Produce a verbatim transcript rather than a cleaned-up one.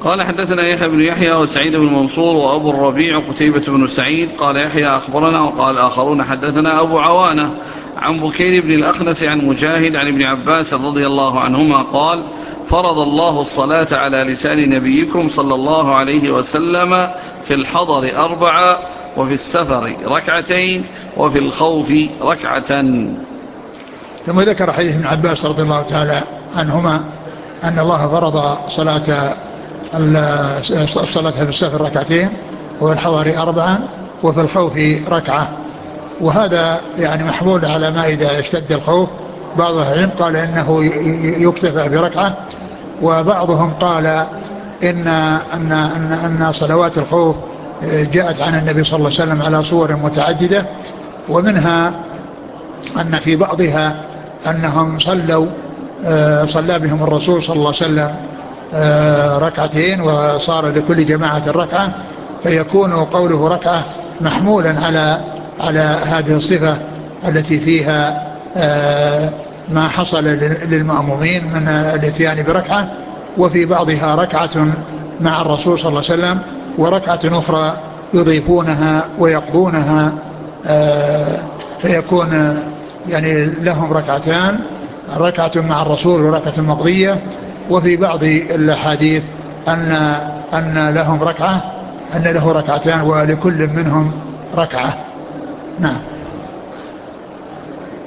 قال حدثنا يحيى بن يحيى وسعيد بن منصور وأبو الربيع قتيبة بن سعيد قال يحيى أخبرنا، وقال آخرون حدثنا أبو عوانة عن بكير بن الأخنس عن مجاهد عن ابن عباس رضي الله عنهما قال فرض الله الصلاة على لسان نبيكم صلى الله عليه وسلم في الحضر أربعة، وفي السفر ركعتين، وفي الخوف ركعة. ثم ذكر حديث ابن عباس رضي الله تعالى عنهما أن الله فرض صلاة الصلاة في السفر ركعتين، وفي الحضر أربعا، وفي الخوف ركعة. وهذا يعني محمول على ما إذا اشتد الخوف. بعض العلم قال إنه يكتفى بركعة، وبعضهم قال إن, أن, أن, أن صلوات الخوف جاءت عن النبي صلى الله عليه وسلم على صور متعددة، ومنها أن في بعضها أنهم صلوا صلى بهم الرسول صلى الله عليه وسلم ركعتين، وصار لكل جماعة ركعة، فيكون قوله ركعة محمولا على على هذه الصفة التي فيها ما حصل للمأمومين من الاتيان بركعة. وفي بعضها ركعة مع الرسول صلى الله عليه وسلم، وركعة أخرى يضيفونها ويقضونها، فيكون يعني لهم ركعتان، ركعة مع الرسول وركعة مقضية. وفي بعض الأحاديث أن أن لهم ركعة، أن له ركعتان ولكل منهم ركعة. نعم.